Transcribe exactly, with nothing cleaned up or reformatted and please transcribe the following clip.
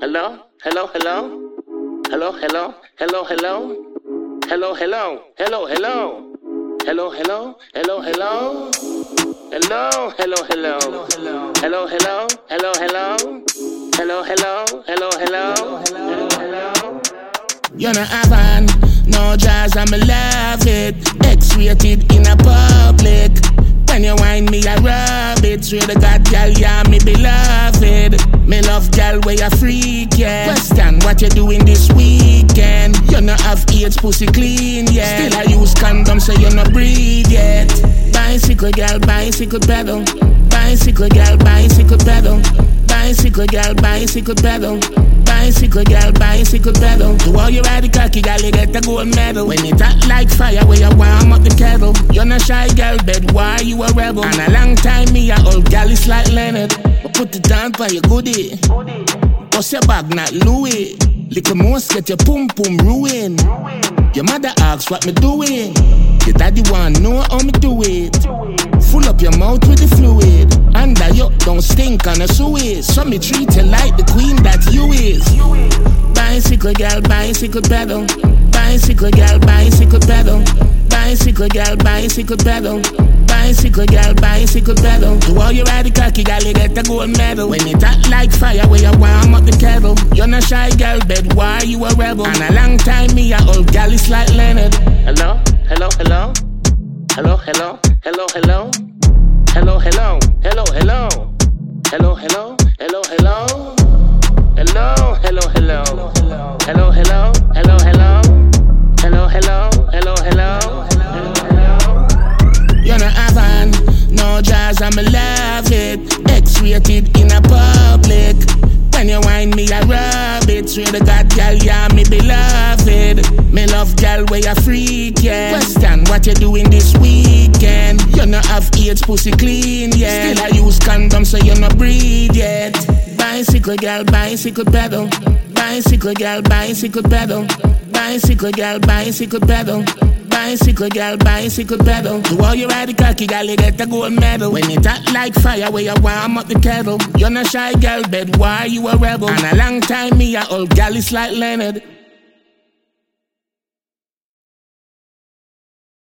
Hello? Hello, hello? Hello, hello? Hello, hello? Hello, hello? Hello, hello? Hello, hello? Hello, hello? Hello, hello, hello? Hello, hello? Hello, hello? Hello, hello? Hello, hello? Hello, hello? You know Avan, no jazz, I'ma love it. X-rated in a public. When you whine me, I rub it. Swear to God, girl, yeah, me beloved. Me love girl, where you freak, yeah. Question, what you doing this weekend? You not have AIDS, pussy clean, yeah. Still I use condom, so you not breathe yet. Bicycle girl, bicycle pedal. Bicycle girl, bicycle pedal. Bicycle girl, bicycle pedal. Bicycle girl, bicycle pedal. Do all you ride the cocky, girl, you get a gold medal. When it hot like fire, where you warm up the kettle. You're not shy, girl, bed, why you a rebel? And a long time, me a old gal is like Leonard. But put it down for your goodie. Bust your bag, not Louis. Little most get your pum pum ruin. Your mother asks what me doing. Your daddy want know how me do it. Full up your mouth with the fluid. Under you don't stink on a Suez. So me treat you like the queen that you is. Bicycle girl, bicycle pedal. Bicycle girl, bicycle pedal. Bicycle girl, bicycle pedal. Bicycle girl, bicycle pedal. Do all you ride the cocky, girl, you get a gold medal. When it hot like fire, where you warm up the kettle. You're not shy, girl, bed, why you a rebel? And a long time, me a old gal is like Leonard. Hello? Hello, hello? Hello, hello? Hello, hello? Hello, hello? Hello, hello? Hello, hello? Hello, hello? Hello, hello, hello? Hello, hello? Hello, hello? Hello, hello? Hello, hello? You know Avan, no jazz, I'ma love it. X-rated in a public. When you whine me, I rub it. Swear to God, girl, yeah, me beloved. Me love girl, where you freak, yeah. Question, what you doing this weekend? You not have AIDS, pussy clean, yeah. Still I use condom, so you not breathe yet. Bicycle girl, bicycle pedal. Bicycle girl, bicycle pedal. Bicycle girl, bicycle pedal. Bicycle girl, bicycle pedal. Do all you ride the cocky, girl, you get a gold medal. When it hot like fire, where you warm up the kettle. You're not shy, girl, bed, why you a rebel? And a long time, me a old gal is like Leonard.